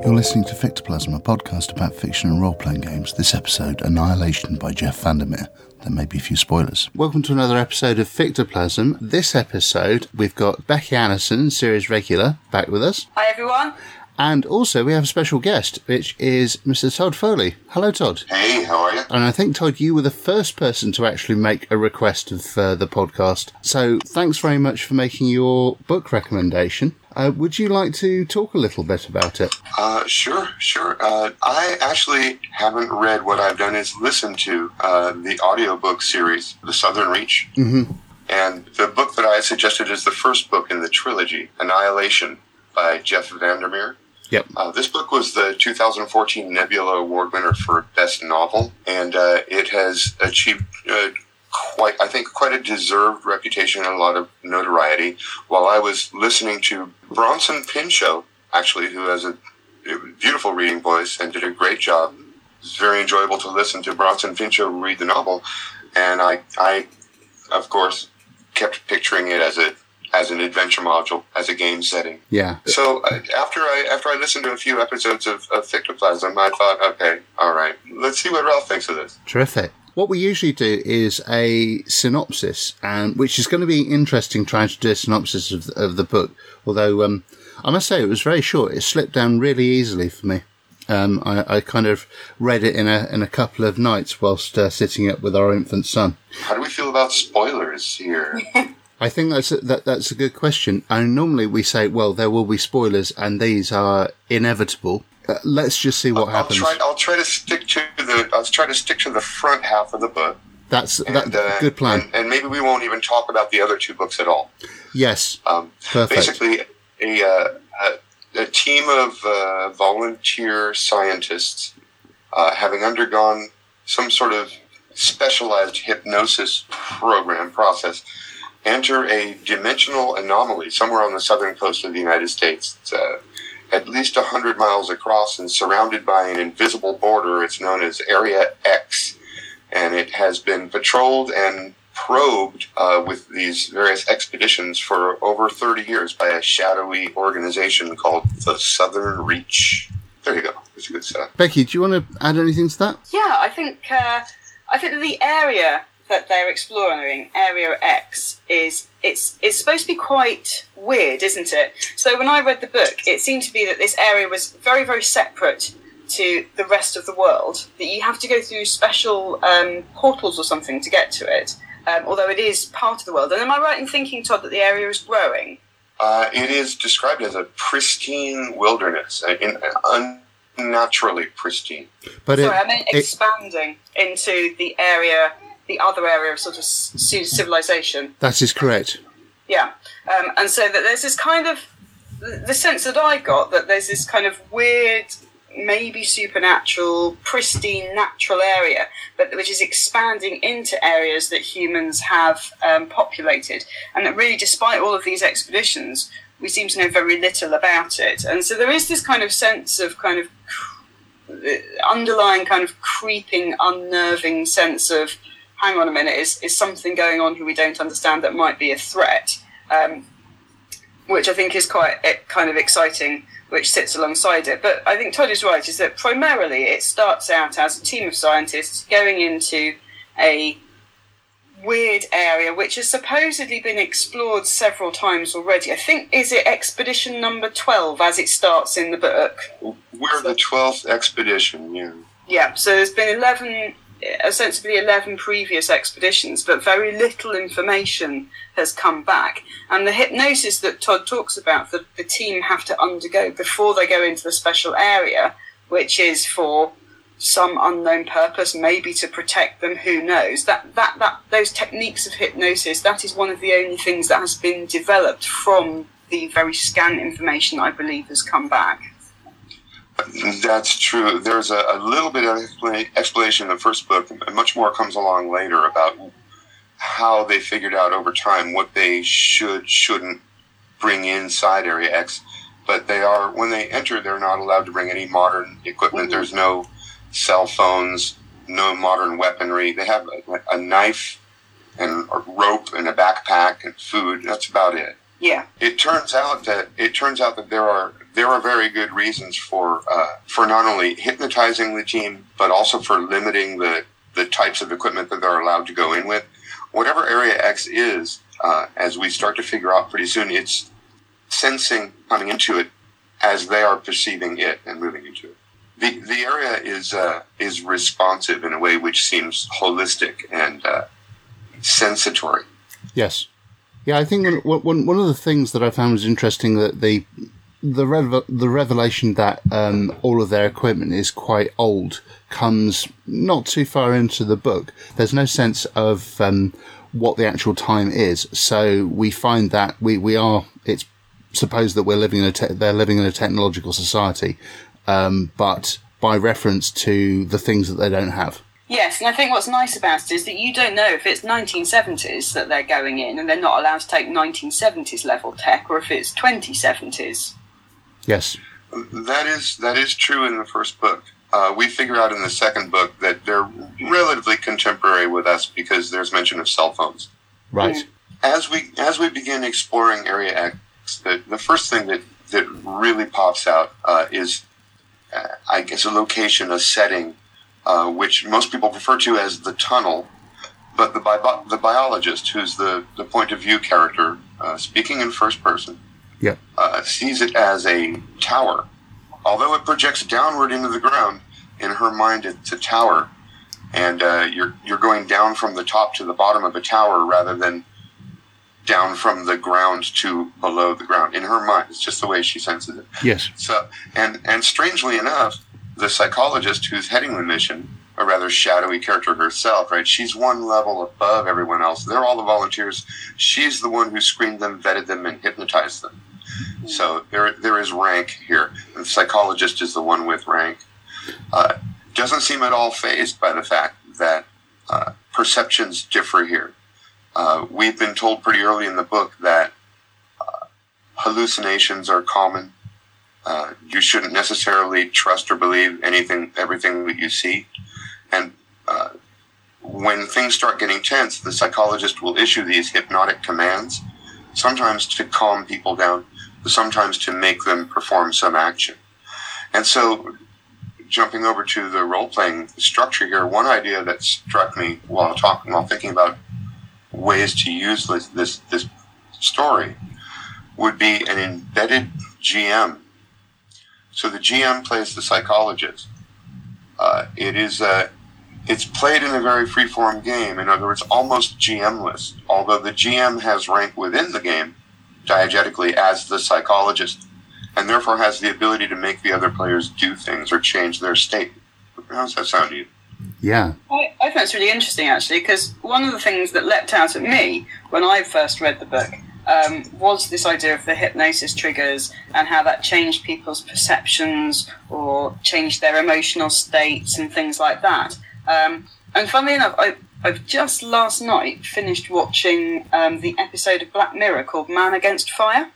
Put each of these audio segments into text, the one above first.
You're listening to Fictoplasm, a podcast about fiction and role-playing games. This episode, Annihilation by Jeff Vandermeer. There may be a few spoilers. Welcome to another episode of Fictoplasm. This episode, we've got Becky Anderson, series regular, back with us. Hi, everyone. And also, we have a special guest, which is Mr. Todd Foley. Hello, Todd. Hey, how are you? And I think, Todd, you were the first person to actually make a request of the podcast. So thanks very much for making your book recommendation. Would you like to talk a little bit about it? Sure. I actually haven't read. What I've done is listen to the audiobook series, The Southern Reach. Mm-hmm. And the book that I suggested is the first book in the trilogy, Annihilation by Jeff Vandermeer. Yep. This book was the 2014 Nebula Award winner for Best Novel, and it has achieved quite a deserved reputation and a lot of notoriety. While I was listening to Bronson Pinchot, actually, who has a beautiful reading voice and did a great job. It was very enjoyable to listen to Bronson Pinchot read the novel, and I of course, kept picturing it as an adventure module, as a game setting. Yeah. So after I listened to a few episodes of Fictoplasm, I thought, okay, all right, let's see what Ralph thinks of this. Terrific. What we usually do is a synopsis, and which is going to be interesting trying to do a synopsis of the book. Although I must say it was very short. It slipped down really easily for me. I kind of read it in a couple of nights whilst sitting up with our infant son. How do we feel about spoilers here? I think that's a good question. And normally we say, well, there will be spoilers, and these are inevitable. Let's just see what happens. I'll try to stick to the front half of the book. That's good plan. And maybe we won't even talk about the other two books at all. Yes. Perfect. Basically, a team of volunteer scientists, having undergone some sort of specialized hypnosis process, enter a dimensional anomaly somewhere on the southern coast of the United States. It's at least 100 miles across and surrounded by an invisible border. It's known as Area X, and it has been patrolled and probed with these various expeditions for over 30 years by a shadowy organization called the Southern Reach. There you go. It's a good setup. Becky, do you want to add anything to that? Yeah, I think the area that they're exploring, Area X, it's supposed to be quite weird, isn't it? So when I read the book, it seemed to be that this area was very, very separate to the rest of the world, that you have to go through special portals or something to get to it, although it is part of the world. And am I right in thinking, Todd, that the area is growing? It is described as a pristine wilderness, unnaturally pristine. But I meant expanding into the other area of sort of civilization. That is correct. Yeah. And so that there's this kind of, the sense that I got, that there's this kind of weird, maybe supernatural, pristine, natural area, but which is expanding into areas that humans have populated. And that really, despite all of these expeditions, we seem to know very little about it. And so there is this kind of sense of kind of underlying kind of creeping, unnerving sense of, hang on a minute, is something going on here we don't understand that might be a threat, which I think is quite kind of exciting, which sits alongside it. But I think Todd is right, is that primarily it starts out as a team of scientists going into a weird area which has supposedly been explored several times already. I think, is it expedition number 12 as it starts in the book? We're the 12th expedition, yeah. Yeah, so there's been ostensibly 11 previous expeditions, but very little information has come back. And the hypnosis that Todd talks about, that the team have to undergo before they go into the special area, which is for some unknown purpose, maybe to protect them, who knows, that those techniques of hypnosis, that is one of the only things that has been developed from the very scant information I believe has come back. That's true. There's a little bit of explanation in the first book, and much more comes along later about how they figured out over time what they shouldn't bring inside Area X. But when they enter, they're not allowed to bring any modern equipment. Mm-hmm. There's no cell phones, no modern weaponry. They have a knife and a rope and a backpack and food. That's about it. Yeah. It turns out that there are very good reasons for not only hypnotizing the team, but also for limiting the types of equipment that they're allowed to go in with. Whatever Area X is, as we start to figure out pretty soon, it's sensing coming into it as they are perceiving it and moving into it. The area is responsive in a way which seems holistic and sensatory. Yes. Yeah, I think one of the things that I found was interesting, that the revelation that all of their equipment is quite old comes not too far into the book. There's no sense of what the actual time is, so we find that it's supposed that they're living in a technological society, but by reference to the things that they don't have. Yes, and I think what's nice about it is that you don't know if it's 1970s that they're going in and they're not allowed to take 1970s level tech, or if it's 2070s. Yes. That is true in the first book. We figure out in the second book that they're relatively contemporary with us because there's mention of cell phones. Right. As we begin exploring Area X, the first thing that really pops out is, I guess, a location, a setting, which most people refer to as the tunnel, but the biologist, who's the point of view character, speaking in first person, yep, sees it as a tower. Although it projects downward into the ground, in her mind it's a tower, and you're going down from the top to the bottom of a tower rather than down from the ground to below the ground. In her mind, it's just the way she senses it. Yes. So, and strangely enough, the psychologist who's heading the mission, a rather shadowy character herself, right? She's one level above everyone else. They're all the volunteers. She's the one who screened them, vetted them, and hypnotized them. So there is rank here. And the psychologist is the one with rank. Doesn't seem at all fazed by the fact that perceptions differ here. We've been told pretty early in the book that hallucinations are common. You shouldn't necessarily trust or believe everything that you see. And when things start getting tense, the psychologist will issue these hypnotic commands, sometimes to calm people down, sometimes to make them perform some action. And so, jumping over to the role-playing structure here, one idea that struck me while thinking about ways to use this story would be an embedded GM. So the GM plays the psychologist. It's played in a very free-form game. In other words, almost GM-less, although the GM has rank within the game, diegetically, as the psychologist, and therefore has the ability to make the other players do things or change their state. How does that sound to you? Yeah. I think it's really interesting, actually, because one of the things that leapt out at me when I first read the book was this idea of the hypnosis triggers and how that changed people's perceptions or changed their emotional states and things like that. And funnily enough, I've just last night finished watching the episode of Black Mirror called Man Against Fire.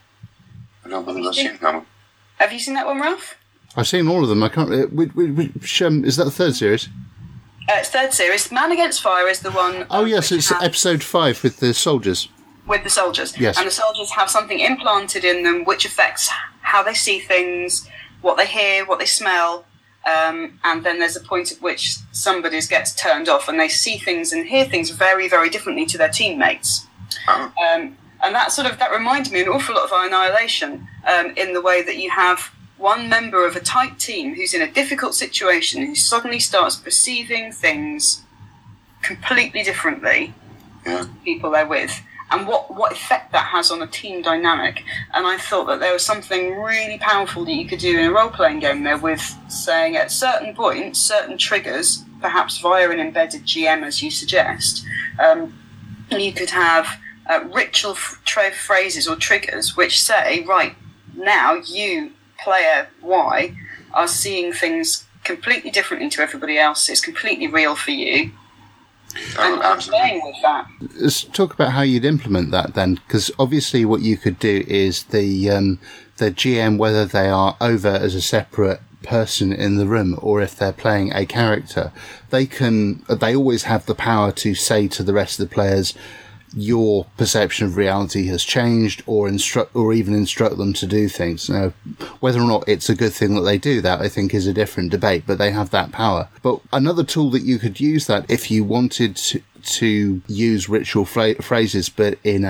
I don't believe I've seen that one. Have you seen that one, Ralph? I've seen all of them. I can't. Which is that the third series? It's third series. Man Against Fire is the one. Oh yes, it's episode 5 with the soldiers. With the soldiers, yes. And the soldiers have something implanted in them which affects how they see things, what they hear, what they smell, and then there's a point at which somebody gets turned off and they see things and hear things very, very differently to their teammates. Oh. And that reminds me an awful lot of Annihilation, in the way that you have one member of a tight team who's in a difficult situation who suddenly starts perceiving things completely differently to people they're with, and what effect that has on a team dynamic. And I thought that there was something really powerful that you could do in a role-playing game there with saying at certain points, certain triggers, perhaps via an embedded GM as you suggest, you could have ritual phrases or triggers which say, right, now you, player Y, are seeing things completely differently to everybody else. It's completely real for you. And I'm playing with that. Let's talk about how you'd implement that then, because obviously what you could do is the GM, whether they are over as a separate person in the room or if they're playing a character, they always have the power to say to the rest of the players, your perception of reality has changed, or even instruct them to do things. Now, whether or not it's a good thing that they do that, I think, is a different debate, but they have that power. But another tool that you could use that if you wanted to use ritual phrases, but in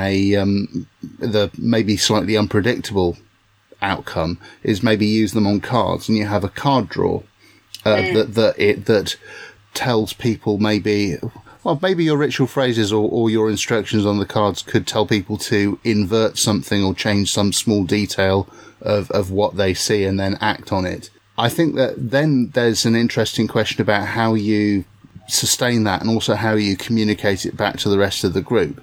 the maybe slightly unpredictable outcome, is maybe use them on cards, and you have a card draw that tells people maybe your ritual phrases or your instructions on the cards could tell people to invert something or change some small detail of what they see and then act on it. I think that then there's an interesting question about how you sustain that and also how you communicate it back to the rest of the group.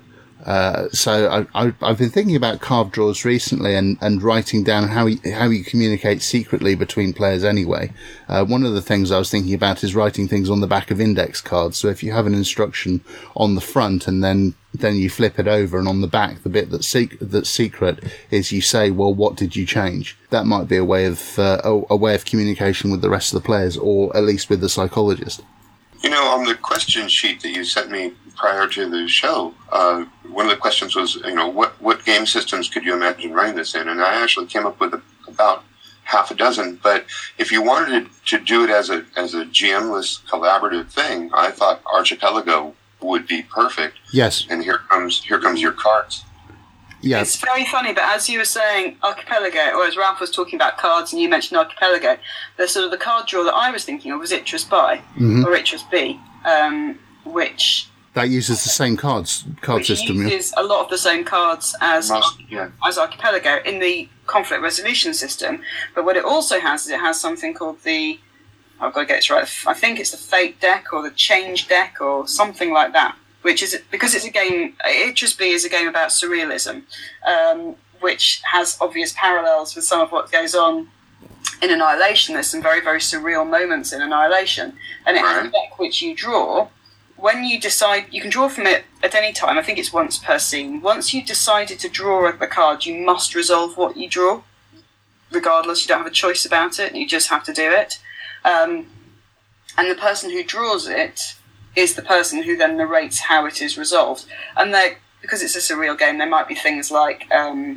So I've been thinking about card draws recently and writing down how you communicate secretly between players anyway. One of the things I was thinking about is writing things on the back of index cards. So if you have an instruction on the front and then you flip it over, and on the back, the bit that's secret is you say, well, what did you change? That might be a way of communication with the rest of the players, or at least with the psychologist. On the question sheet that you sent me prior to the show, one of the questions was, what game systems could you imagine running this in? And I actually came up with about half a dozen. But if you wanted to do it as a GM-less collaborative thing, I thought Archipelago would be perfect. Yes. And here comes your cards. Yeah. It's very funny, but as you were saying Archipelago, or as Ralph was talking about cards and you mentioned Archipelago, the card draw that I was thinking of was Itras Bi, or Itras B, which... That uses the same card system. Uses a lot of the same cards as Archipelago in the conflict resolution system. But what it also has is it has something called the... I've got to get this right. I think it's the Fate deck or the Change deck or something like that. Which is, because it's a game, Itras B is a game about surrealism, which has obvious parallels with some of what goes on in Annihilation. There's some very, very surreal moments in Annihilation. And it has a deck which you draw. When you decide, you can draw from it at any time. I think it's once per scene. Once you've decided to draw the card, you must resolve what you draw. Regardless, you don't have a choice about it. You just have to do it. And the person who draws it is the person who then narrates how it is resolved. And because it's a surreal game, there might be things like,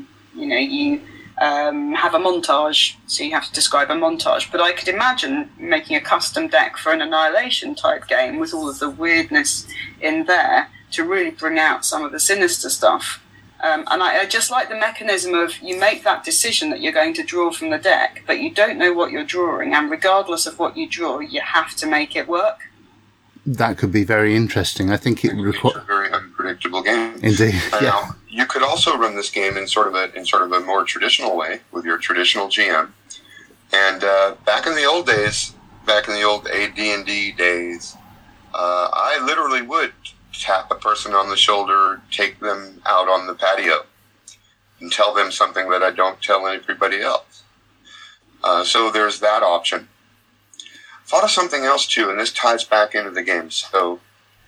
you have a montage, so you have to describe a montage. But I could imagine making a custom deck for an Annihilation type game with all of the weirdness in there to really bring out some of the sinister stuff. And I just like the mechanism of you make that decision that you're going to draw from the deck, but you don't know what you're drawing, and regardless of what you draw, you have to make it work. That could be very interesting. I think it requires a very unpredictable game. Indeed. Now, you could also run this game in sort of a more traditional way with your traditional GM. And back in the old AD&D days, I literally would tap a person on the shoulder, take them out on the patio, and tell them something that I don't tell everybody else. So there's that option. Thought of something else too, and this ties back into the game. So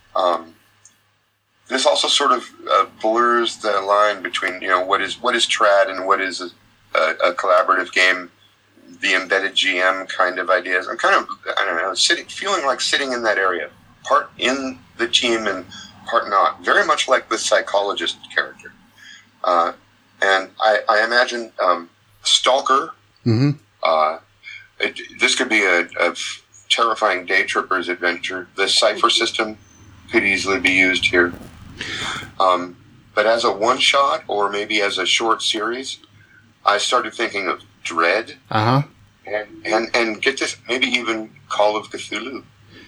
this also sort of blurs the line between what is trad and what is a collaborative game, the embedded GM kind of ideas. I'm kind of feeling like sitting in that area, part in the team and part not, very much like the psychologist character. And I imagine Stalker. Mm-hmm. This could be a terrifying day tripper's adventure. The Cypher system could easily be used here. But as a one-shot or maybe as a short series, I started thinking of Dread. Uh-huh. And get this, maybe even Call of Cthulhu.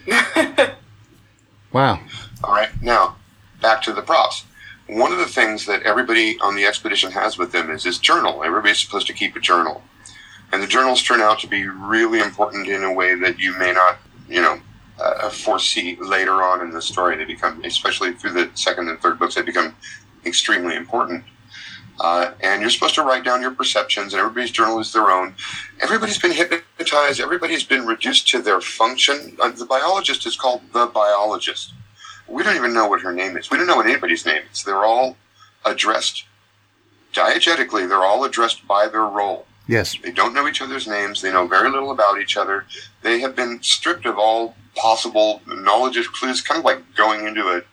Wow. All right, now, back to the props. One of the things that everybody on the expedition has with them is this journal. Everybody's supposed to keep a journal. And the journals turn out to be really important in a way that you may not, foresee later on in the story. They become, especially through the second and third books, they become extremely important. And you're supposed to write down your perceptions, and everybody's journal is their own. Everybody's been hypnotized. Everybody's been reduced to their function. The biologist is called the biologist. We don't even know what her name is. We don't know what anybody's name is. They're all addressed diegetically. They're all addressed by their role. Yes. They don't know each other's names. They know very little about each other. They have been stripped of all possible knowledge of clues, kind of like going into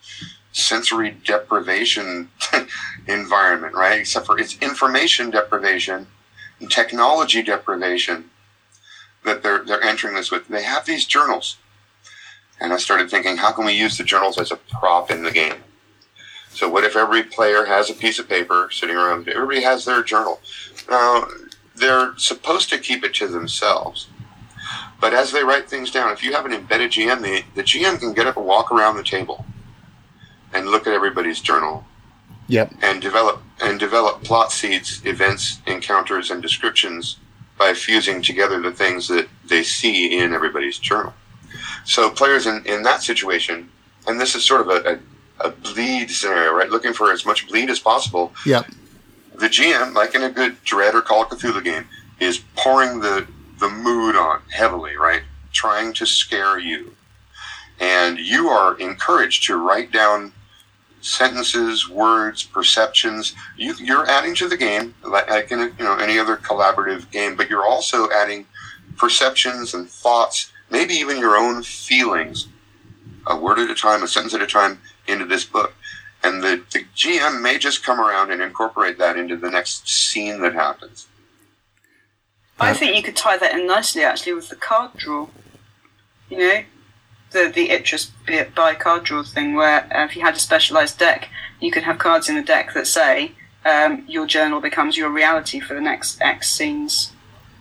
sensory deprivation environment, right? Except for it's information deprivation and technology deprivation that they're entering this with. They have these journals. And I started thinking, how can we use the journals as a prop in the game? So what if every player has a piece of paper sitting around? Everybody has their journal. Now, they're supposed to keep it to themselves. But as they write things down, if you have an embedded GM, the GM can get up and walk around the table and look at everybody's journal. Yep. And develop plot seeds, events, encounters, and descriptions by fusing together the things that they see in everybody's journal. So players in that situation, and this is sort of a bleed scenario, right? Looking for as much bleed as possible. Yep. The GM, like in a good Dread or Call of Cthulhu game, is pouring the mood on heavily, right? Trying to scare you. And you are encouraged to write down sentences, words, perceptions. You're adding to the game, like in any other collaborative game, but you're also adding perceptions and thoughts, maybe even your own feelings, a word at a time, a sentence at a time, into this book. And the GM may just come around and incorporate that into the next scene that happens. I think you could tie that in nicely, actually, with the card draw. You know, the Itris by card draw thing, where if you had a specialised deck, you could have cards in the deck that say your journal becomes your reality for the next X scenes.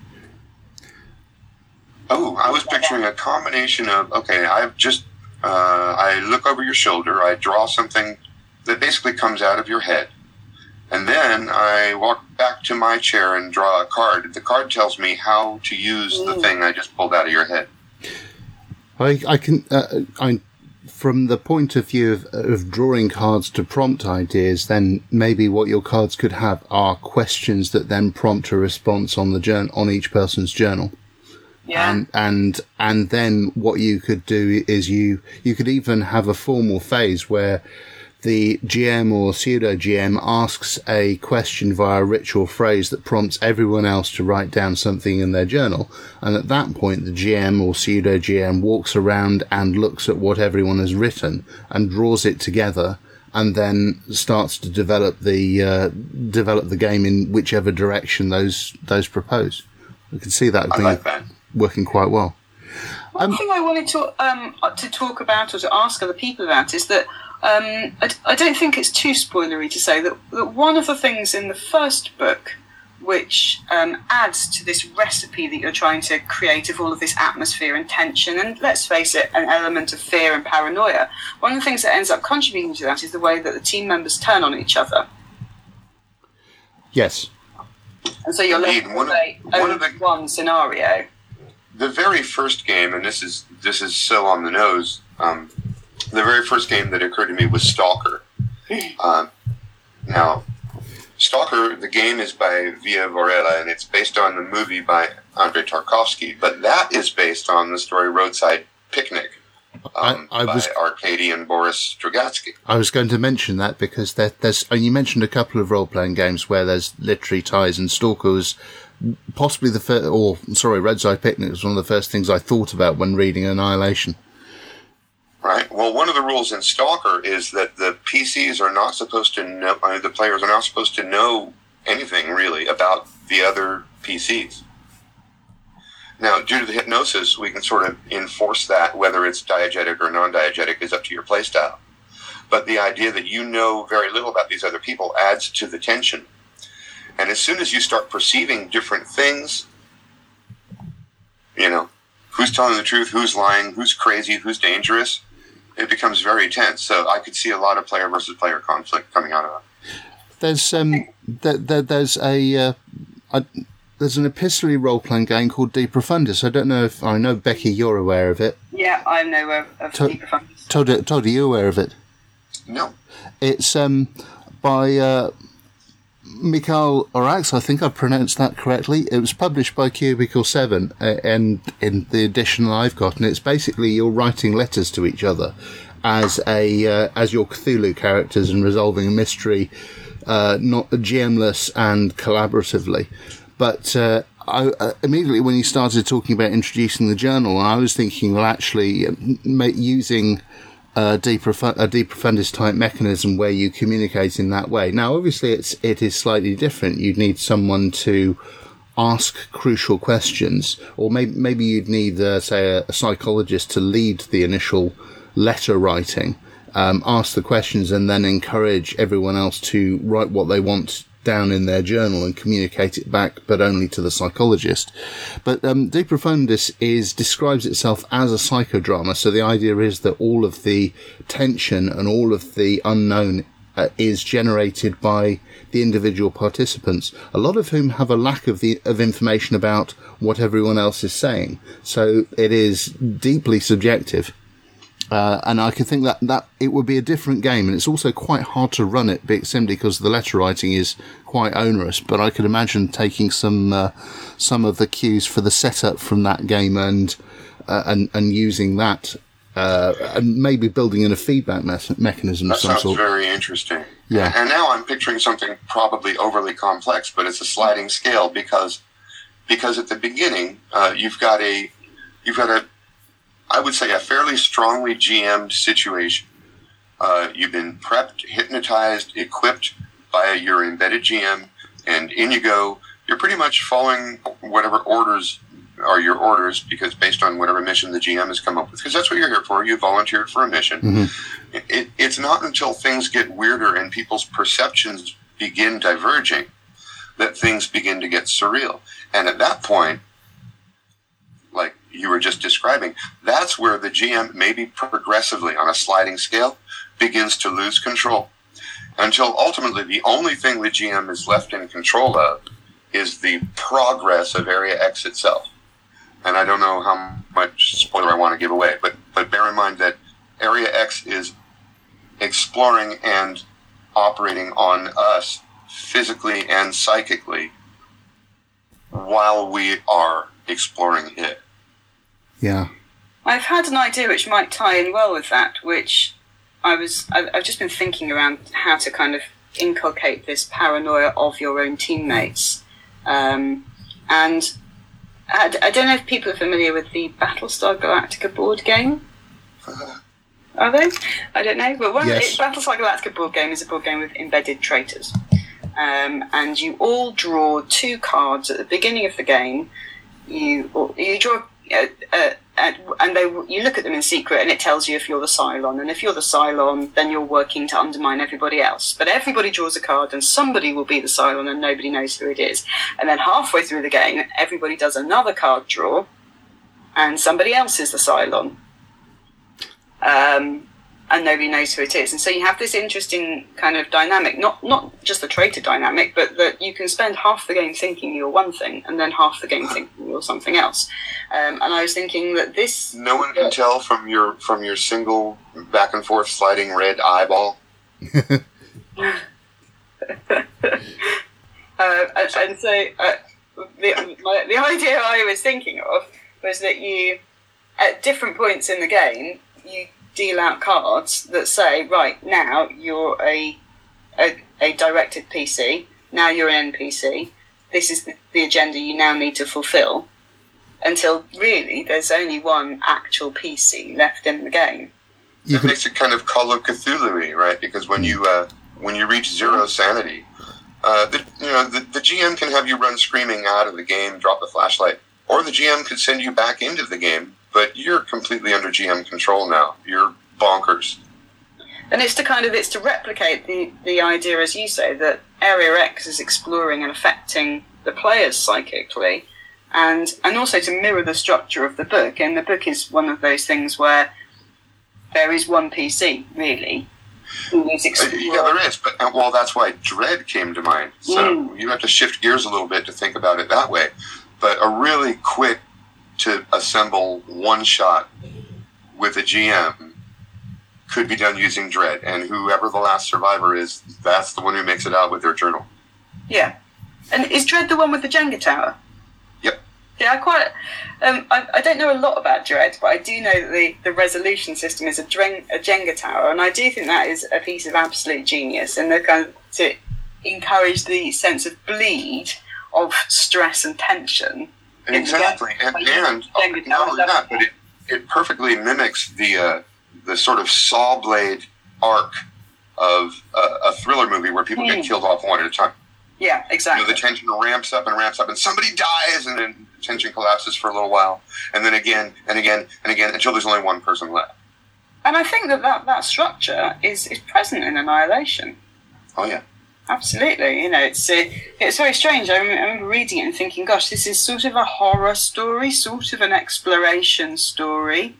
Oh, I was picturing a combination of, okay, I look over your shoulder, I draw something that basically comes out of your head. And then I walk back to my chair and draw a card. The card tells me how to use the thing I just pulled out of your head. I can, from the point of view of drawing cards to prompt ideas, then maybe what your cards could have are questions that then prompt a response on the on each person's journal. Yeah. And then what you could do is you could even have a formal phase where the GM or pseudo GM asks a question via a ritual phrase that prompts everyone else to write down something in their journal. And at that point, the GM or pseudo GM walks around and looks at what everyone has written and draws it together, and then starts to develop the game in whichever direction those propose. I can see that being working quite well. One thing I wanted to talk about or to ask other people about is that I don't think it's too spoilery to say that one of the things in the first book which adds to this recipe that you're trying to create of all of this atmosphere and tension, and let's face it, an element of fear and paranoia, one of the things that ends up contributing to that is the way that the team members turn on each other. Yes. And so you're left with one scenario. The very first game, and this is so on the nose, the very first game that occurred to me was Stalker. Now, Stalker, the game is by Via Varela, and it's based on the movie by Andrei Tarkovsky, but that is based on the story Roadside Picnic by Arkady and Boris Strugatsky. I was going to mention that because there's you mentioned a couple of role-playing games where there's literary ties, and Stalker was possibly Roadside Picnic was one of the first things I thought about when reading Annihilation. Right. Well, one of the rules in Stalker is that the PCs are not supposed to know, the players are not supposed to know anything really about the other PCs. Now, due to the hypnosis, we can sort of enforce that, whether it's diegetic or non-diegetic is up to your playstyle. But the idea that you know very little about these other people adds to the tension. And as soon as you start perceiving different things, who's telling the truth, who's lying, who's crazy, who's dangerous, it becomes very tense. So I could see a lot of player versus player conflict coming out of that. There's an epistolary role-playing game called De Profundis. I know, Becky, you're aware of it. Yeah, I'm aware of De Profundis. Todd, are you aware of it? No. It's by Mikhail Orax, I think I've pronounced that correctly. It was published by Cubicle 7, and in the edition I've got, and it's basically you're writing letters to each other as your Cthulhu characters and resolving a mystery, not GM-less and collaboratively. But I immediately when you started talking about introducing the journal, I was thinking, well, actually, using a deep profundus type mechanism where you communicate in that way. Now, obviously, it is slightly different. You'd need someone to ask crucial questions, or maybe you'd need, say, a psychologist to lead the initial letter writing, ask the questions, and then encourage everyone else to write what they want down in their journal and communicate it back, but only to the psychologist. But De Profundis describes itself as a psychodrama, so the idea is that all of the tension and all of the unknown is generated by the individual participants, a lot of whom have a lack of information about what everyone else is saying. So it is deeply subjective. And I can think that it would be a different game, and it's also quite hard to run it simply because the letter writing is quite onerous. But I could imagine taking some of the cues for the setup from that game and using that, and maybe building in a feedback mechanism of some sort. That sounds very interesting. Yeah. And now I'm picturing something probably overly complex, but it's a sliding scale because at the beginning you've got a I would say a fairly strongly GM'd situation. You've been prepped, hypnotized, equipped by your embedded GM, and in you go. You're pretty much following whatever orders are your orders, because based on whatever mission the GM has come up with, because that's what you're here for. You volunteered for a mission. Mm-hmm. It's not until things get weirder and people's perceptions begin diverging that things begin to get surreal. And at that point, like you were just describing, that's where the GM, maybe progressively on a sliding scale, begins to lose control. Until ultimately the only thing the GM is left in control of is the progress of Area X itself. And I don't know how much spoiler I want to give away, but bear in mind that Area X is exploring and operating on us physically and psychically while we are exploring it. Yeah. I've had an idea which might tie in well with that, which I've just been thinking around how to kind of inculcate this paranoia of your own teammates. And I don't know if people are familiar with the Battlestar Galactica board game. Are they? I don't know. But Yes. Battlestar Galactica board game is a board game with embedded traitors. And you all draw 2 cards at the beginning of the game. You draw, and you look at them in secret, and it tells you if you're the Cylon. And if you're the Cylon, then you're working to undermine everybody else. But everybody draws a card, and somebody will be the Cylon, and nobody knows who it is. And then halfway through the game, everybody does another card draw, and somebody else is the Cylon. And nobody knows who it is. And so you have this interesting kind of dynamic, not just the traitor dynamic, but that you can spend half the game thinking you're one thing, and then half the game thinking you're something else. And I was thinking that this... No one can tell from your single back and forth sliding red eyeball. And so the idea I was thinking of was that you, at different points in the game, you deal out cards that say, right, now you're a directed PC, now you're an NPC, this is the agenda you now need to fulfill, until really there's only one actual PC left in the game. It makes it kind of Call of Cthulhu-y, right? Because when you reach 0 sanity, the GM can have you run screaming out of the game, drop the flashlight, or the GM could send you back into the game, but you're completely under GM control now. You're bonkers. And it's to replicate the idea, as you say, that Area X is exploring and affecting the players psychically, and also to mirror the structure of the book. And the book is one of those things where there is one PC, really, who is exploring. Yeah, there is, but that's why Dread came to mind. So you have to shift gears a little bit to think about it that way. But a really quick to assemble one shot with a GM could be done using Dread, and whoever the last survivor is, that's the one who makes it out with their journal. Yeah. And is Dread the one with the Jenga tower? Yep. Yeah, I don't know a lot about Dread, but I do know that the resolution system is a Jenga tower, and I do think that is a piece of absolute genius, and they're kind of to encourage the sense of bleed of stress and tension. Exactly, and not only that, but it perfectly mimics the the sort of saw blade arc of a thriller movie where people get killed off one at a time. Yeah, exactly. The tension ramps up, and somebody dies, and then the tension collapses for a little while, and then again, and again, and again, until there's only one person left. And I think that structure is present in Annihilation. Oh, yeah. Absolutely. It's very strange. I remember reading it and thinking, gosh, this is sort of a horror story, sort of an exploration story.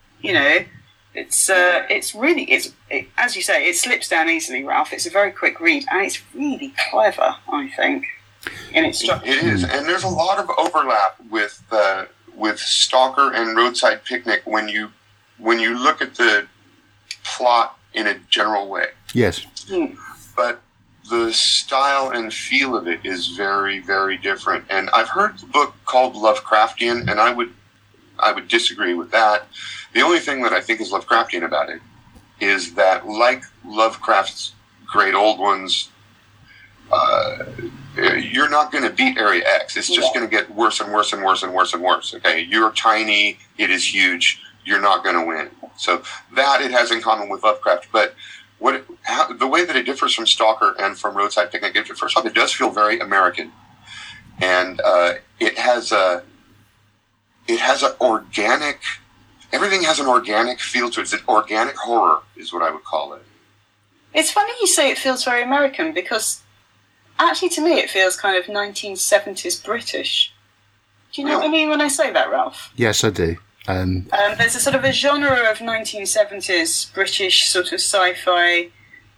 It's really, as you say, it slips down easily, Ralph. It's a very quick read, and it's really clever, I think, in its structure. It is, and there's a lot of overlap with Stalker and Roadside Picnic when you look at the plot in a general way. Yes. But the style and feel of it is very, very different. And I've heard the book called Lovecraftian, and I would disagree with that. The only thing that I think is Lovecraftian about it is that, like Lovecraft's great old ones, you're not going to beat Area X. It's just going to get worse and worse and worse and worse and worse. Okay, you're tiny. It is huge. You're not going to win. So that it has in common with Lovecraft. But the way that it differs from Stalker and from Roadside Picnic, first off, it does feel very American, and it has an organic. Everything has an organic feel to it. It's an organic horror, is what I would call it. It's funny you say it feels very American, because actually to me it feels kind of 1970s British. Do you know what I mean when I say that, Ralph? Yes, I do. There's a sort of a genre of 1970s British sort of sci-fi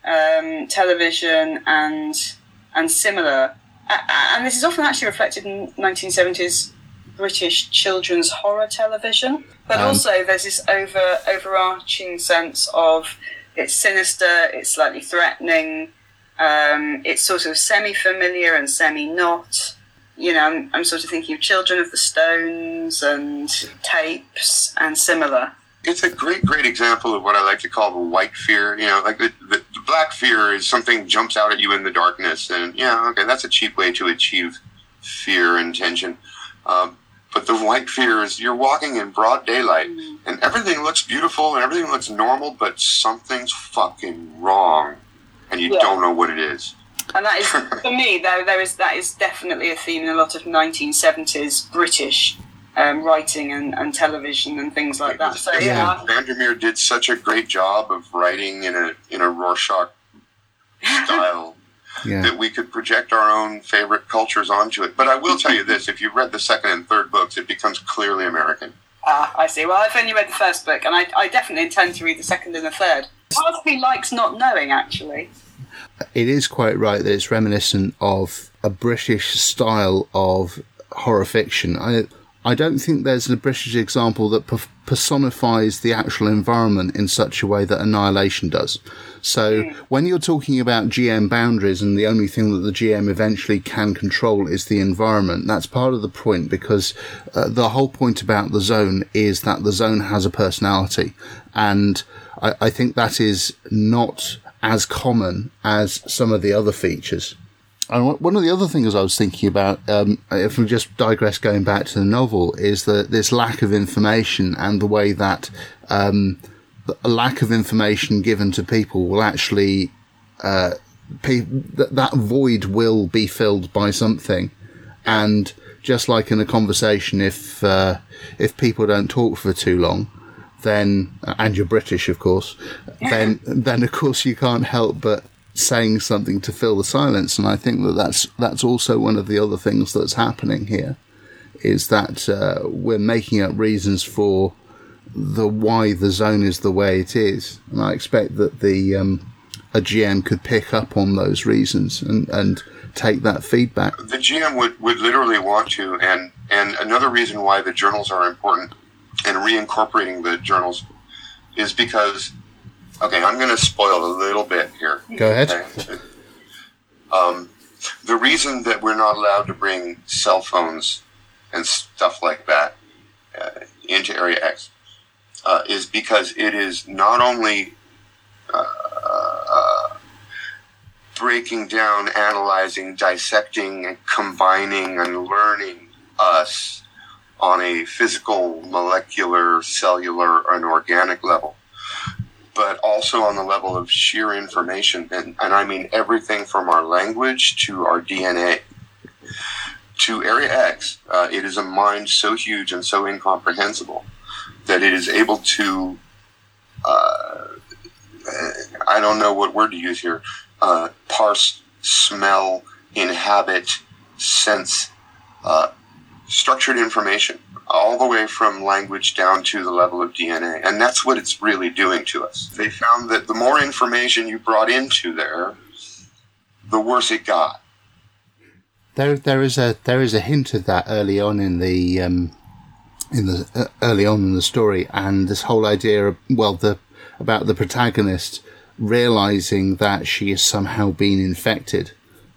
television and similar. And this is often actually reflected in 1970s British children's horror television. But also there's this overarching sense of it's sinister, it's slightly threatening, it's sort of semi-familiar and semi-not. I'm sort of thinking of Children of the Stones and Tapes and similar. It's a great example of what I like to call the white fear. Like the black fear is something jumps out at you in the darkness, and that's a cheap way to achieve fear and tension. But the white fear is you're walking in broad daylight, and everything looks beautiful and everything looks normal, but something's fucking wrong, and you don't know what it is. And that is, for me, that is definitely a theme in a lot of 1970s British writing and television and things like that. So Vandermeer did such a great job of writing in a Rorschach style that we could project our own favorite cultures onto it. But I will tell you this: if you've read the second and third books, it becomes clearly American. I see. Well, I've only read the first book, and I definitely intend to read the second and the third. Part of me likes not knowing, actually. It is quite right that it's reminiscent of a British style of horror fiction. I don't think there's a British example that personifies the actual environment in such a way that Annihilation does. So when you're talking about GM boundaries and the only thing that the GM eventually can control is the environment, that's part of the point, because the whole point about the zone is that the zone has a personality. And I think that is not as common as some of the other features. And one of the other things I was thinking about, if we just digress going back to the novel, is that this lack of information and the way that a lack of information given to people will actually that void will be filled by something. And just like in a conversation, if people don't talk for too long, then, and you're British, of course, then of course you can't help but saying something to fill the silence. And I think that's also one of the other things that's happening here, is that we're making up reasons for why the zone is the way it is. And I expect that a GM could pick up on those reasons and take that feedback. The GM would literally want to, and another reason why the journals are important and reincorporating the journals is because, okay, I'm going to spoil a little bit here. Go ahead. Okay? The reason that we're not allowed to bring cell phones and stuff like that into Area X is because it is not only breaking down, analyzing, dissecting, and combining and learning us on a physical, molecular, cellular, and organic level, but also on the level of sheer information. And I mean everything from our language to our DNA. To Area X, it is a mind so huge and so incomprehensible that it is able to, I don't know what word to use here, parse, smell, inhabit, sense, structured information, all the way from language down to the level of DNA. And that's what it's really doing to us. They found that the more information you brought into there, the worse it got. There is a hint of that early on in the early on in the story, and this whole idea of, about the protagonist realizing that she has somehow been infected,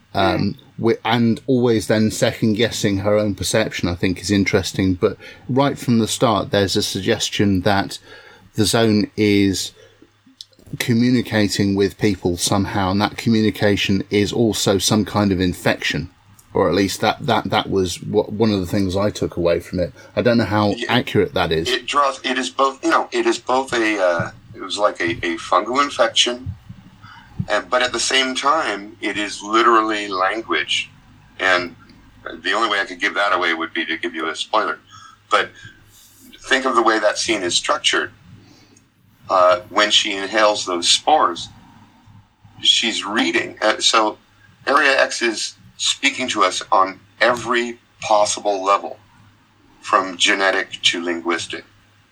and always then second guessing her own perception, I think is interesting. But right from the start, there's a suggestion that the zone is communicating with people somehow, and that communication is also some kind of infection. Or at least that was one of the things I took away from it. I don't know how accurate that is. It is both it was like a fungal infection, but at the same time, it is literally language. And the only way I could give that away would be to give you a spoiler. But think of the way that scene is structured. When she inhales those spores, she's reading. So Area X is speaking to us on every possible level, from genetic to linguistic.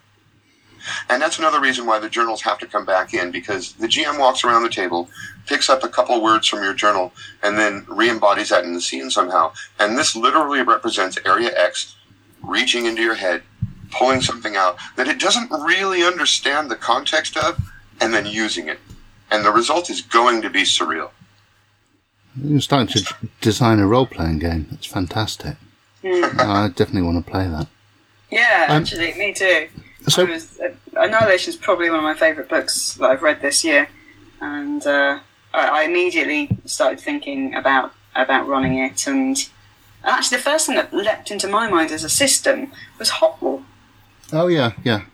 And that's another reason why the journals have to come back in, because the GM walks around the table, picks up a couple words from your journal, and then re-embodies that in the scene somehow. And this literally represents Area X reaching into your head, pulling something out that it doesn't really understand the context of, and then using it. And the result is going to be surreal. You're starting to design a role-playing game. That's fantastic. I definitely want to play that. Yeah, actually, me too. So, Annihilation is probably one of my favourite books that I've read this year, and I immediately started thinking about running it. And actually, the first thing that leapt into my mind as a system was Hot War. Oh yeah.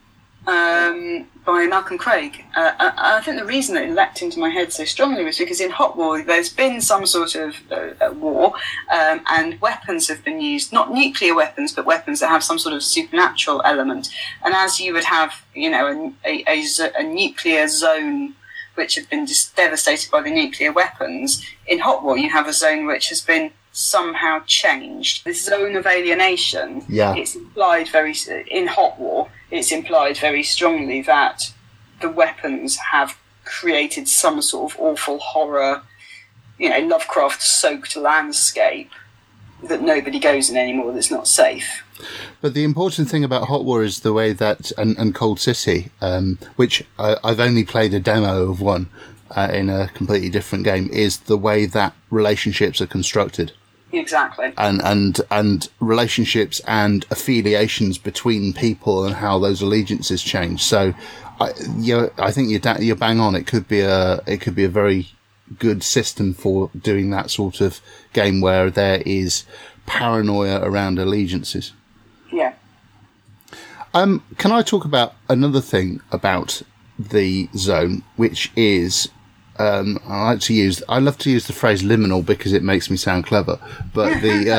By Malcolm Craig. I think the reason that it leapt into my head so strongly was because in Hot War there's been some sort of war, and weapons have been used, not nuclear weapons, but weapons that have some sort of supernatural element. And as you would have, a nuclear zone which had been just devastated by the nuclear weapons, in Hot War you have a zone which has been somehow changed. This zone of alienation, it's implied in Hot War, it's implied very strongly that the weapons have created some sort of awful horror, Lovecraft-soaked landscape that nobody goes in anymore, that's not safe. But the important thing about Hot War is the way that, and Cold City, which I've only played a demo of one in a completely different game, is the way that relationships are constructed. Exactly. And relationships and affiliations between people and how those allegiances change. So, I think you're bang on. It could be a very good system for doing that sort of game where there is paranoia around allegiances. Yeah. Can I talk about another thing about the zone, which is, I love to use the phrase liminal because it makes me sound clever, but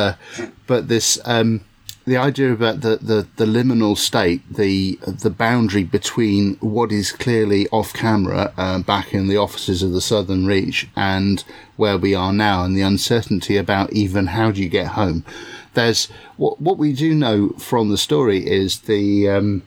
the idea about the liminal state, the boundary between what is clearly off camera, back in the offices of the Southern Reach, and where we are now, and the uncertainty about even how do you get home. There's what we do know from the story is the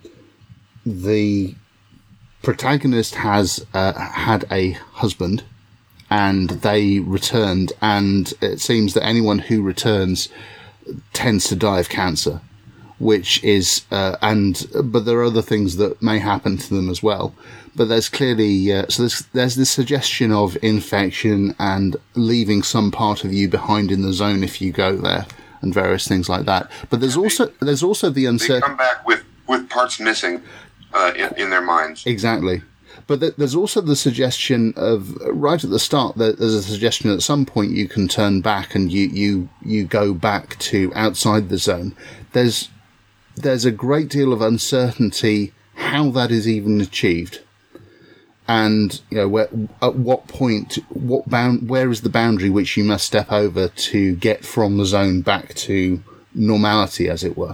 protagonist has had a husband, and they returned, and it seems that anyone who returns tends to die of cancer, which is but there are other things that may happen to them as well. But there's clearly there's this suggestion of infection and leaving some part of you behind in the zone if you go there, and various things like that. But there's also the uncertainty. They come back with parts missing in their minds. Exactly. But there's also the suggestion of, right at the start, that there's a suggestion at some point you can turn back and you go back to outside the zone. There's a great deal of uncertainty how that is even achieved. and at what point, where is the boundary which you must step over to get from the zone back to normality, as it were.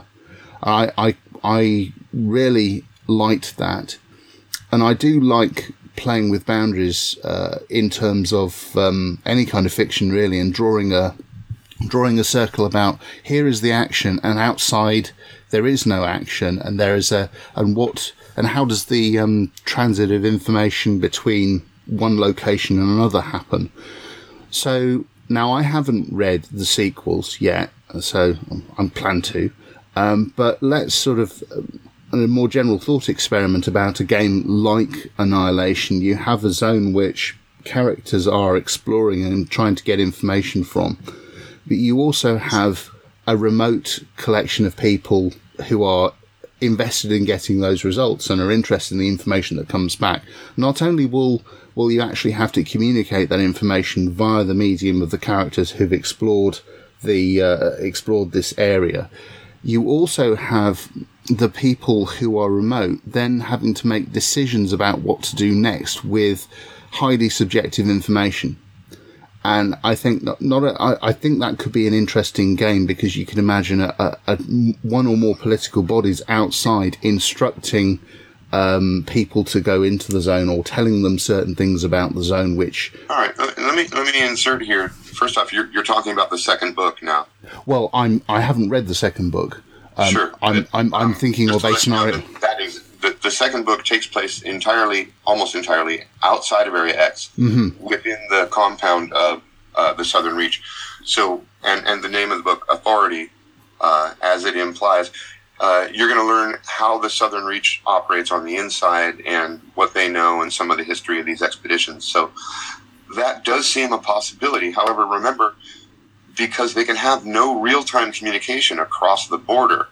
I really liked that, and I do like playing with boundaries in terms of any kind of fiction, really, and drawing a circle about here is the action, and outside there is no action, and there is and how does the transit of information between one location and another happen. So now I haven't read the sequels yet, so I'm planned to, but let's sort of a more general thought experiment about a game like Annihilation. You have a zone which characters are exploring and trying to get information from, but you also have a remote collection of people who are invested in getting those results and are interested in the information that comes back. Not only will you actually have to communicate that information via the medium of the characters who've explored this area, you also have the people who are remote then having to make decisions about what to do next with highly subjective information. And I think I think that could be an interesting game, because you can imagine a one or more political bodies outside instructing people to go into the zone or telling them certain things about the zone. Which, all right, let me insert here. First off, you're talking about the second book now. Well, I haven't read the second book. Sure, I'm thinking of a scenario. That is, the second book takes place almost entirely outside of Area X, within the compound of the Southern Reach. So, and the name of the book, Authority, as it implies, you're going to learn how the Southern Reach operates on the inside and what they know and some of the history of these expeditions. So that does seem a possibility. However, remember, because they can have no real-time communication across the border,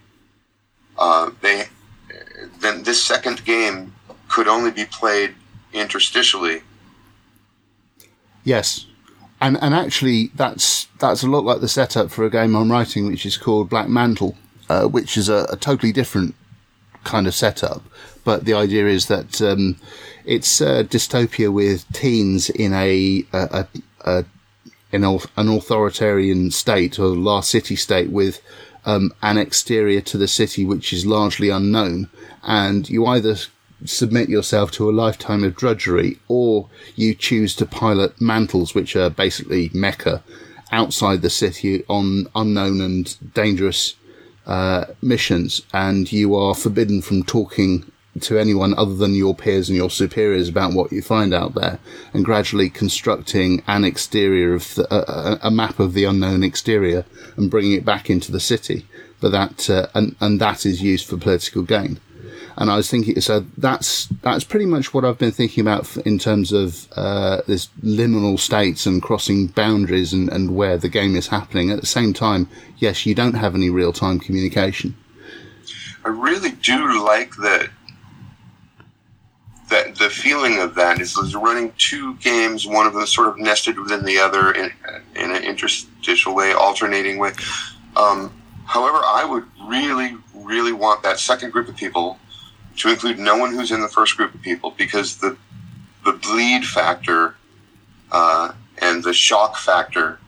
then this second game could only be played interstitially. Yes, and actually that's a lot like the setup for a game I'm writing, which is called Black Mantle, which is a totally different kind of setup. But the idea is that it's a dystopia with teens in an authoritarian state, or last city state, with an exterior to the city which is largely unknown, and you either submit yourself to a lifetime of drudgery, or you choose to pilot mantles, which are basically mecha, outside the city on unknown and dangerous missions, and you are forbidden from talking to anyone other than your peers and your superiors about what you find out there, and gradually constructing an exterior of a map of the unknown exterior and bringing it back into the city. But that and that is used for political gain. And I was thinking, so that's pretty much what I've been thinking about in terms of this liminal states and crossing boundaries and where the game is happening. At the same time, yes, you don't have any real-time communication. I really do like that the feeling of that is running two games, one of them sort of nested within the other in an interstitial way, alternating way. However, I would really, really want that second group of people to include no one who's in the first group of people, because the bleed factor and the shock factor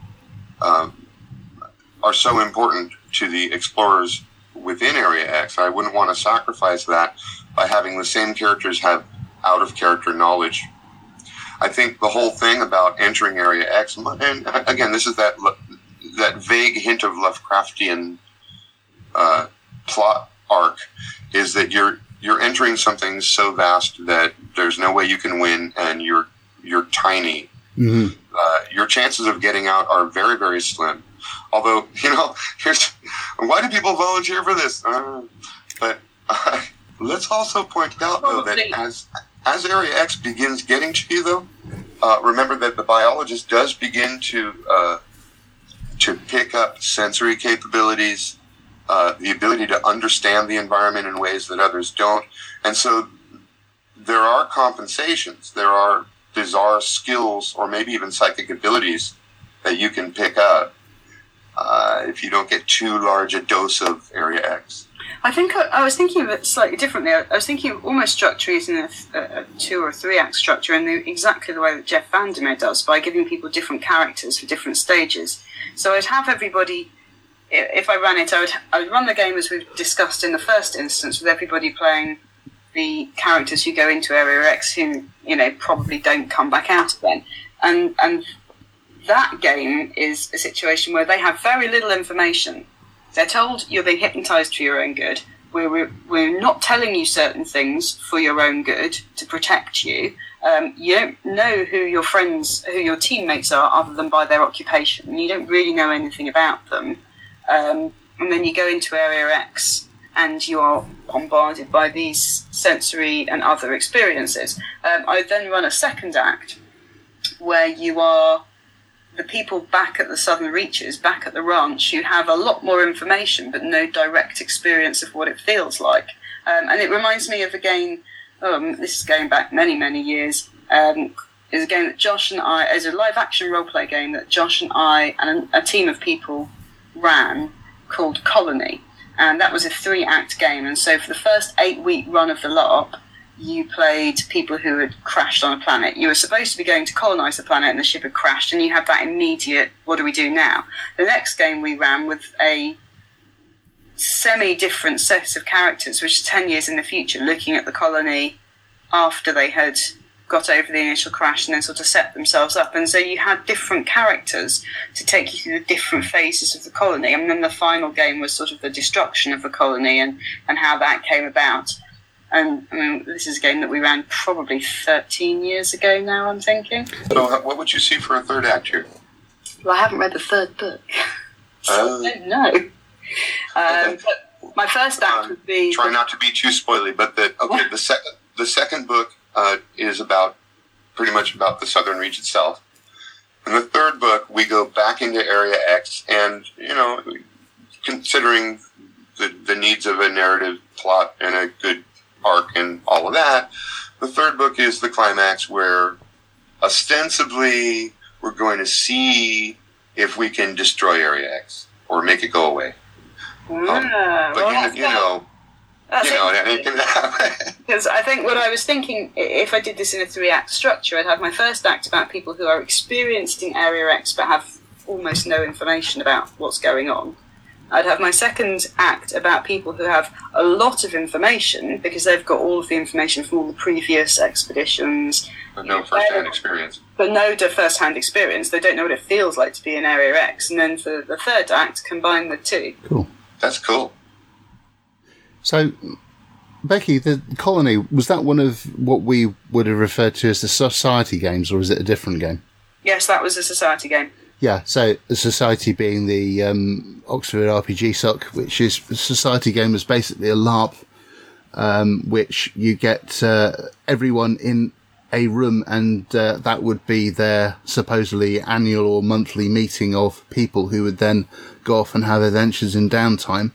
are so important to the explorers within Area X. I wouldn't want to sacrifice that by having the same characters have out-of-character knowledge. I think the whole thing about entering Area X, and again, this is that vague hint of Lovecraftian plot arc, is that you're entering something so vast that there's no way you can win, and you're tiny. Mm-hmm. Your chances of getting out are very, very slim. Although, why do people volunteer for this? But let's also point out, though, that as Area X begins getting to you, though, remember that the biologist does begin to pick up sensory capabilities, the ability to understand the environment in ways that others don't. And so there are compensations. There are bizarre skills, or maybe even psychic abilities, that you can pick up if you don't get too large a dose of Area X. I think I was thinking of it slightly differently. I was thinking of almost structure using a 2 or 3 act structure in exactly the way that Jeff Vandermeer does, by giving people different characters for different stages. So I'd have everybody, if I ran it, I would run the game as we've discussed in the first instance, with everybody playing the characters who go into Area X who, probably don't come back out again. And that game is a situation where they have very little information. They're told you're being hypnotised for your own good. We're not telling you certain things for your own good, to protect you. You don't know who your friends, who your teammates are, other than by their occupation. You don't really know anything about them. And then you go into Area X and you are bombarded by these sensory and other experiences. I then run a second act where you are the people back at the Southern Reaches, back at the ranch, who have a lot more information but no direct experience of what it feels like. And it reminds me of a game, this is going back many, many years, is a game that Josh and I, is a live-action role-play game that Josh and I and a team of people ran called Colony. And that was a 3-act game. And so for the first 8-week run of the LARP, you played people who had crashed on a planet. You were supposed to be going to colonise the planet and the ship had crashed, and you had that immediate, what do we do now? The next game we ran with a semi-different set of characters, which is 10 years in the future, looking at the colony after they had got over the initial crash and then sort of set themselves up. And so you had different characters to take you through the different phases of the colony. And then the final game was sort of the destruction of the colony and how that came about. And this is a game that we ran probably 13 years ago now, I'm thinking. So what would you see for a third act here? Well, I haven't read the third book. So I don't know. Okay. But my first act would be... Try not to be too spoily, but the second book is about pretty much about the Southern Reach itself. In the third book, we go back into Area X, and, considering the needs of a narrative plot and a good arc and all of that, the third book is the climax where ostensibly we're going to see if we can destroy Area X or make it go away. Anything can happen. Because I think what I was thinking, if I did this in a 3-act structure, I'd have my first act about people who are experienced in Area X but have almost no information about what's going on. I'd have my second act about people who have a lot of information because they've got all of the information from all the previous expeditions. But no first-hand experience. But no first-hand experience. They don't know what it feels like to be in Area X. And then for the third act, combine the two. Cool. That's cool. So, Becky, the Colony, was that one of what we would have referred to as the Society games, or was it a different game? Yes, that was a Society game. Yeah, so the Society being the Oxford RPG SOC, which is a Society game, is basically a LARP, which you get everyone in a room, and that would be their supposedly annual or monthly meeting of people who would then go off and have adventures in downtime,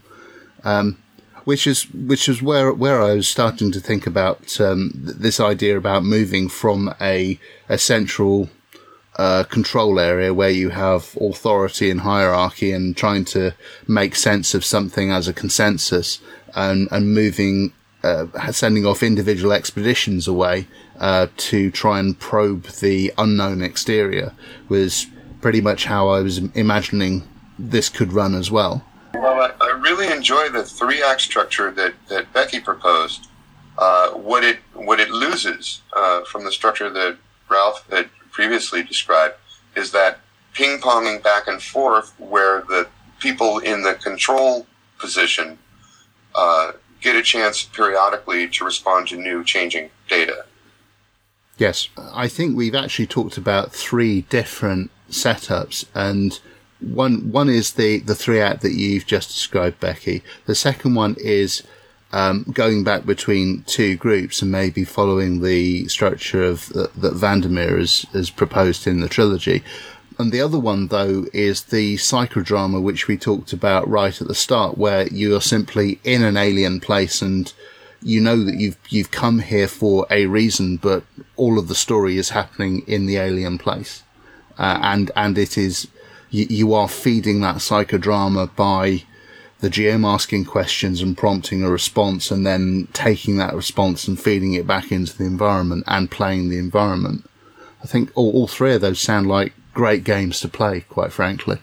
which is where I was starting to think about this idea about moving from a central control area where you have authority and hierarchy and trying to make sense of something as a consensus and moving, sending off individual expeditions away, to try and probe the unknown exterior was pretty much how I was imagining this could run as well. Well, I really enjoy the 3-act structure that Becky proposed. What it loses from the structure that Ralph had previously described is that ping-ponging back and forth where the people in the control position get a chance periodically to respond to new changing data. Yes, I think we've actually talked about 3 different setups, and one is the 3-act that you've just described, Becky. The second one is going back between 2 groups and maybe following the structure of that Vandermeer has proposed in the trilogy. And the other one, though, is the psychodrama, which we talked about right at the start, where you are simply in an alien place and you know that you've come here for a reason, but all of the story is happening in the alien place. And it is, you are feeding that psychodrama by the GM asking questions and prompting a response, and then taking that response and feeding it back into the environment and playing the environment. I think all three of those sound like great games to play, quite frankly.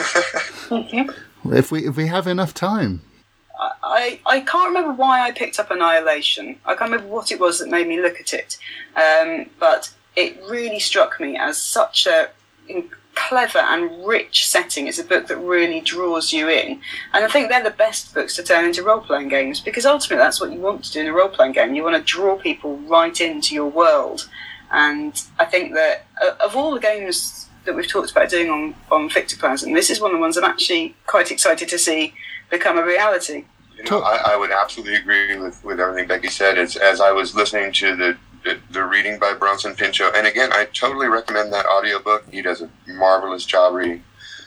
If we have enough time. I can't remember why I picked up Annihilation. I can't remember what it was that made me look at it. But it really struck me as such a clever and rich setting. It's a book that really draws you in. And I think they're the best books to turn into role-playing games, because ultimately that's what you want to do in a role-playing game. You want to draw people right into your world. And I think that of all the games that we've talked about doing on Fictoplasm, this is one of the ones I'm actually quite excited to see become a reality. I would absolutely agree with everything Becky said. It's as I was listening to the reading by Bronson Pinchot, and again, I totally recommend that audiobook. He does a marvelous job reading.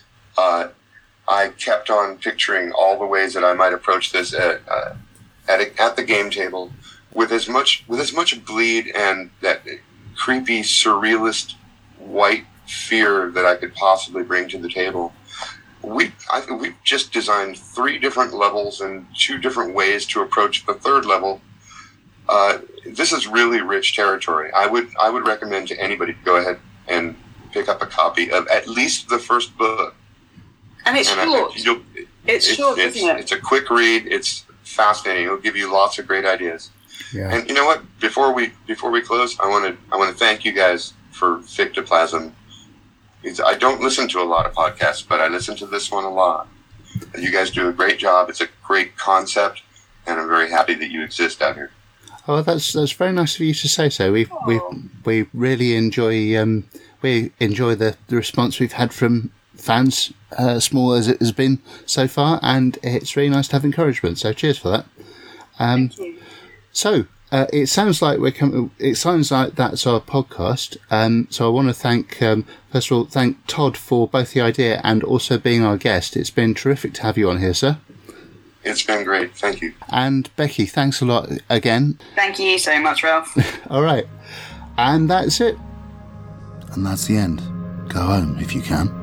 I kept on picturing all the ways that I might approach this at the game table with as much bleed and that creepy, surrealist white fear that I could possibly bring to the table. We've just designed 3 different levels and 2 different ways to approach the 3rd level. This is really rich territory. I would recommend to anybody to go ahead and pick up a copy of at least the first book. And it's short. It's short, isn't it? It's a quick read. It's fascinating. It'll give you lots of great ideas. Yeah. And you know what? Before we close, I want to thank you guys for Fictoplasm. I don't listen to a lot of podcasts, but I listen to this one a lot. You guys do a great job. It's a great concept, and I'm very happy that you exist out here. Oh, that's very nice of you to say so. We really enjoy the response we've had from fans, small as it has been so far, and it's really nice to have encouragement. So cheers for that. Thank you. So. It sounds like that's our podcast. So I want to first of all, thank Todd for both the idea and also being our guest. It's been terrific to have you on here, sir. It's been great. Thank you. And Becky, thanks a lot again. Thank you so much, Ralph. All right. And that's it. And that's the end. Go home if you can.